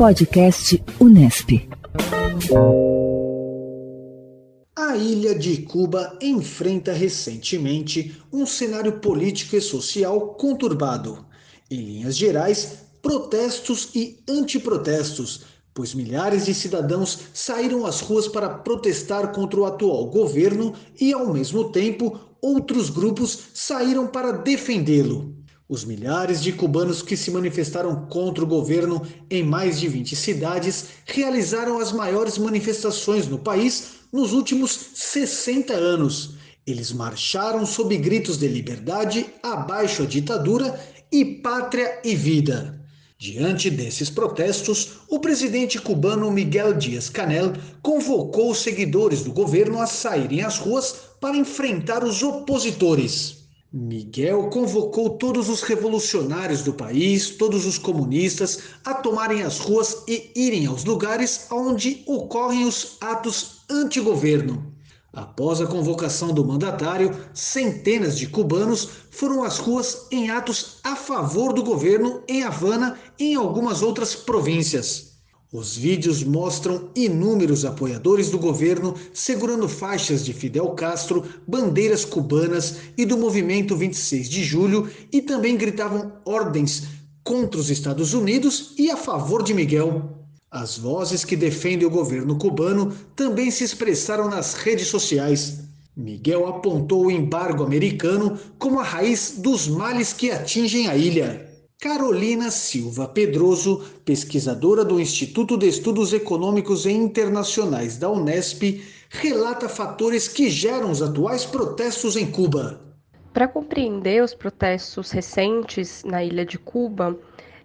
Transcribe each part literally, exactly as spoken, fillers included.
Podcast Unesp. A ilha de Cuba enfrenta recentemente um cenário político e social conturbado. Em linhas gerais, protestos e antiprotestos, pois milhares de cidadãos saíram às ruas para protestar contra o atual governo e, ao mesmo tempo, outros grupos saíram para defendê-lo. Os milhares de cubanos que se manifestaram contra o governo em mais de vinte cidades realizaram as maiores manifestações no país nos últimos sessenta anos. Eles marcharam sob gritos de liberdade, abaixo a ditadura e pátria e vida. Diante desses protestos, o presidente cubano Miguel Díaz-Canel convocou os seguidores do governo a saírem às ruas para enfrentar os opositores. Miguel convocou todos os revolucionários do país, todos os comunistas, a tomarem as ruas e irem aos lugares onde ocorrem os atos anti-governo. Após a convocação do mandatário, centenas de cubanos foram às ruas em atos a favor do governo em Havana e em algumas outras províncias. Os vídeos mostram inúmeros apoiadores do governo segurando faixas de Fidel Castro, bandeiras cubanas e do movimento vinte e seis de julho e também gritavam ordens contra os Estados Unidos e a favor de Miguel. As vozes que defendem o governo cubano também se expressaram nas redes sociais. Miguel apontou o embargo americano como a raiz dos males que atingem a ilha. Carolina Silva Pedroso, pesquisadora do Instituto de Estudos Econômicos e Internacionais da Unesp, relata fatores que geram os atuais protestos em Cuba. Para compreender os protestos recentes na ilha de Cuba,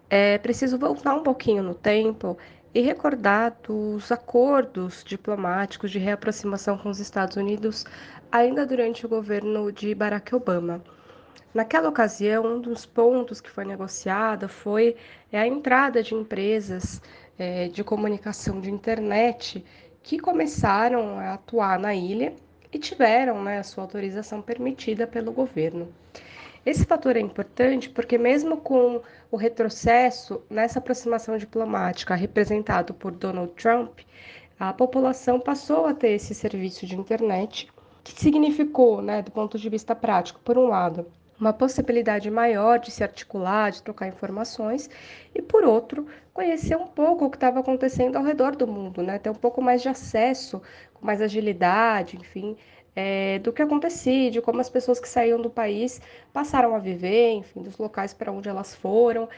é preciso voltar um pouquinho no tempo e recordar dos acordos diplomáticos de reaproximação com os Estados Unidos ainda durante o governo de Barack Obama. Naquela ocasião, um dos pontos que foi negociado foi a entrada de empresas é, de comunicação de internet que começaram a atuar na ilha e tiveram, né, a sua autorização permitida pelo governo. Esse fator é importante porque, mesmo com o retrocesso nessa aproximação diplomática representado por Donald Trump, a população passou a ter esse serviço de internet, que significou, né, do ponto de vista prático, por um lado, uma possibilidade maior de se articular, de trocar informações, e por outro, conhecer um pouco o que estava acontecendo ao redor do mundo, né? Ter um pouco mais de acesso, com mais agilidade, enfim, é, do que acontecia, de como as pessoas que saíam do país passaram a viver, enfim, dos locais para onde elas foram,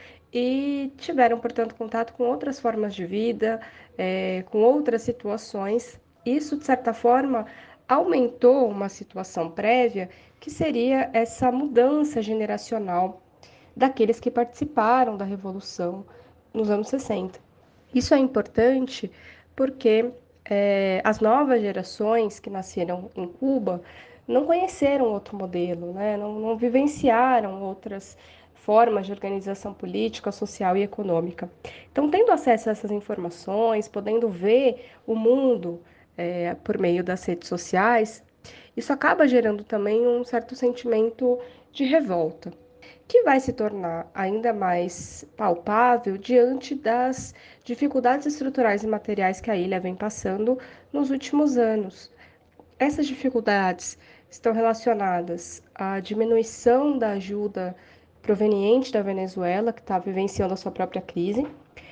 e tiveram, portanto, contato com outras formas de vida, é, com outras situações. Isso, de certa forma, aumentou uma situação prévia que seria essa mudança generacional daqueles que participaram da Revolução nos anos sessenta. Isso é importante porque é, as novas gerações que nasceram em Cuba não conheceram outro modelo, né? não, não vivenciaram outras formas de organização política, social e econômica. Então, tendo acesso a essas informações, podendo ver o mundo é, por meio das redes sociais, isso acaba gerando também um certo sentimento de revolta, que vai se tornar ainda mais palpável diante das dificuldades estruturais e materiais que a ilha vem passando nos últimos anos. Essas dificuldades estão relacionadas à diminuição da ajuda proveniente da Venezuela, que está vivenciando a sua própria crise.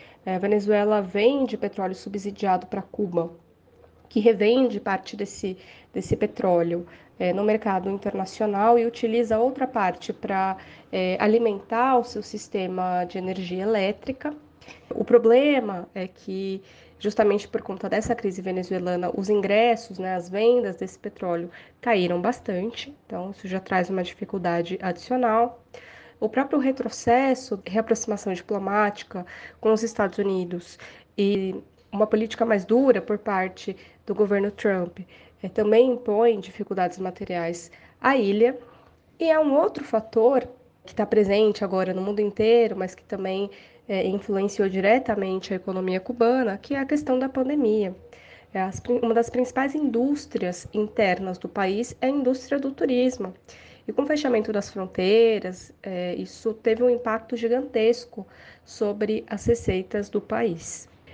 A Venezuela vende petróleo subsidiado para Cuba, que revende parte desse, desse petróleo é, no mercado internacional e utiliza outra parte para é, alimentar o seu sistema de energia elétrica. O problema é que, justamente por conta dessa crise venezuelana, os ingressos, né, as vendas desse petróleo caíram bastante, então isso já traz uma dificuldade adicional. O próprio retrocesso, reaproximação diplomática com os Estados Unidos e uma política mais dura por parte do governo Trump é, também impõe dificuldades materiais à ilha. E é um outro fator que está presente agora no mundo inteiro, mas que também é, influenciou diretamente a economia cubana, que é a questão da pandemia. É as, uma das principais indústrias internas do país é a indústria do turismo. E com o fechamento das fronteiras, é, isso teve um impacto gigantesco sobre as receitas do país.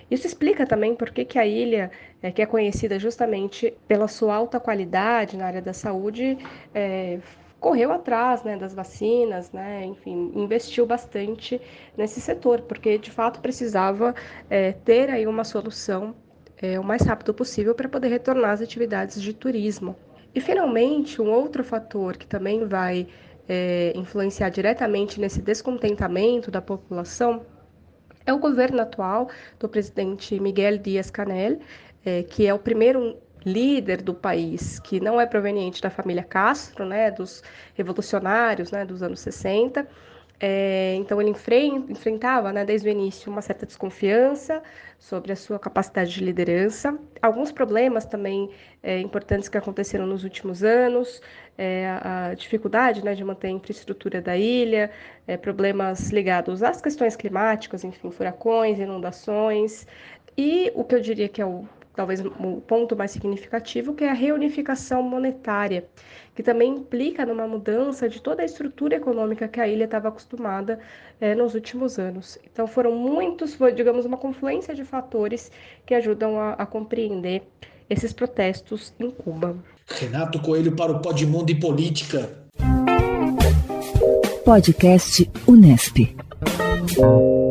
Isso explica também por que, que a ilha, é, que é conhecida justamente pela sua alta qualidade na área da saúde, é, correu atrás, né, das vacinas, né, enfim, investiu bastante nesse setor, porque de fato precisava é, ter aí uma solução é, o mais rápido possível para poder retornar às atividades de turismo. E finalmente, um outro fator que também vai é, influenciar diretamente nesse descontentamento da população é o governo atual do presidente Miguel Díaz-Canel, é, que é o primeiro líder do país que não é proveniente da família Castro, né, dos revolucionários, né, dos anos sessenta. É, então ele enfren enfrentava, né, desde o início, uma certa desconfiança sobre a sua capacidade de liderança. Alguns problemas também é, importantes que aconteceram nos últimos anos, é, a dificuldade, né, de manter a infraestrutura da ilha, é, problemas ligados às questões climáticas, enfim, furacões, inundações, e o que eu diria que é o talvez o ponto mais significativo, que é a reunificação monetária, que também implica numa mudança de toda a estrutura econômica que a ilha estava acostumada é, nos últimos anos. Então foram muitos, foi, digamos, uma confluência de fatores que ajudam a, a compreender esses protestos em Cuba. Renato Coelho para o Podmundo e Política. Podcast Unesp.